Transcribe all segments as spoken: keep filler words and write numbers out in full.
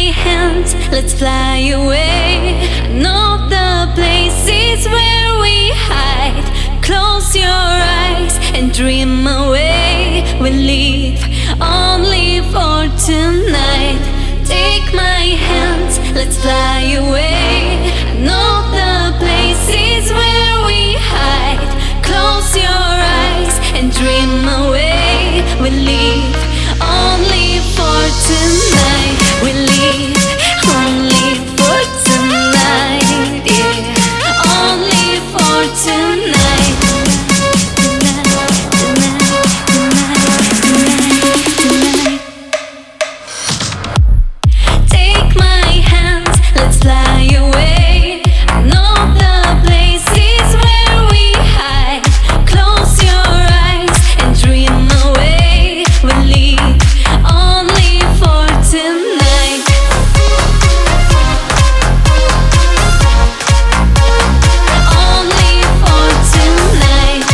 hand, let's fly away. I know the places where we hide. Close your eyes and dream away. We'll leave only for tonight. Take my hand, let's fly away. I know the places where we hide. Close your eyes and dream away. We'll leave only for tonight. We'll leave only for tonight. Yeah, only for tonight. Tonight, tonight, tonight, tonight, tonight. Take my hand, let's fly away. I know the places where we hide. Close your eyes and dream away. We'll leave only for tonight. Only for tonight.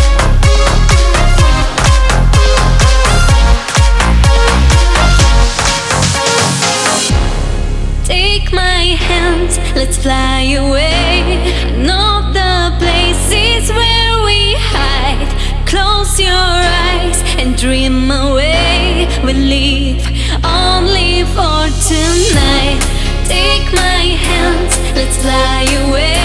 Take my hand, let's fly away. I know the places where we hide. Close your eyes and dream away. We'll leave only for tonight. Take my hand, let's fly away.